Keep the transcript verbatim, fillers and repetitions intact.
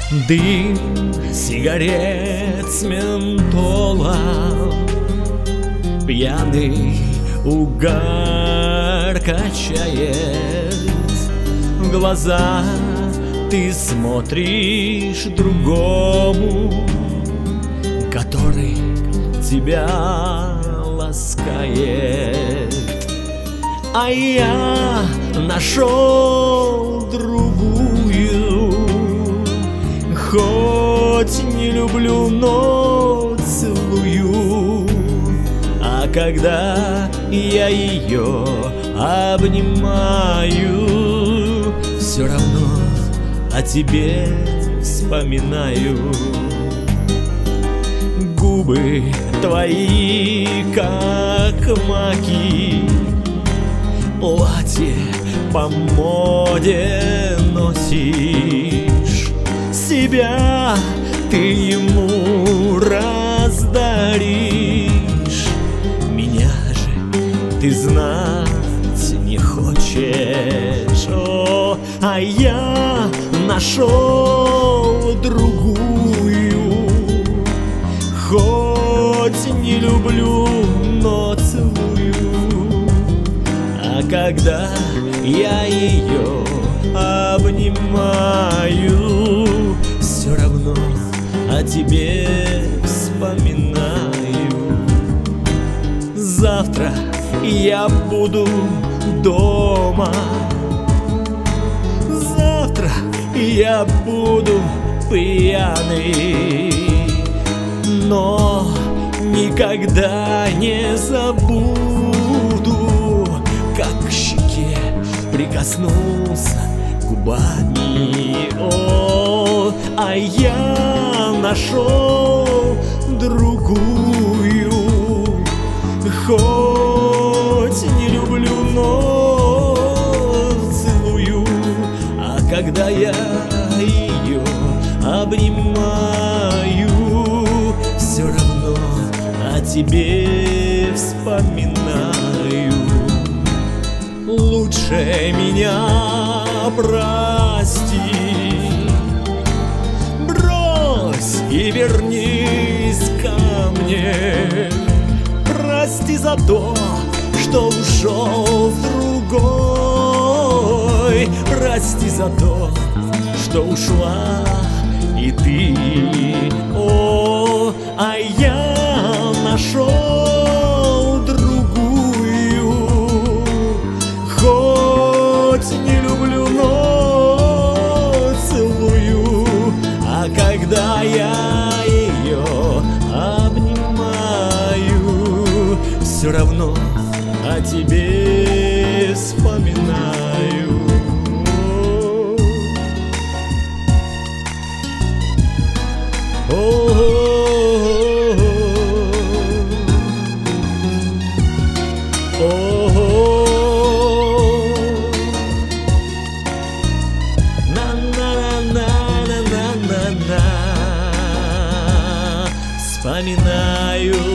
Дым сигарет с ментолом, пьяный угар качает глаза. Ты смотришь другому, который тебя ласкает. А я нашел другую, хоть не люблю, но целую. А когда я ее обнимаю, все равно о тебе вспоминаю. Губы твои, как маки, платье по моде носишь. Себя ты ему раздаришь, меня же ты знать не хочешь. О, а я нашел другую, хоть не люблю, но целую. А когда я ее обнимаю, все равно о тебе вспоминаю. Завтра я буду дома, завтра я буду пьяный, но никогда не забуду, как к щеке прикоснулся губами. О, а я нашел другую, хоть не люблю, но целую. А когда я ее обнимаю, все равно о тебе вспоминаю. Лучше меня прости, брось и вернись ко мне. Прости за то, что ушел в другой. Прости за то, что ушла и ты. О, а я нашел другую, хоть не люблю, но целую. А когда я ее обнимаю, все равно о тебе вспоминаю. Вспоминаю.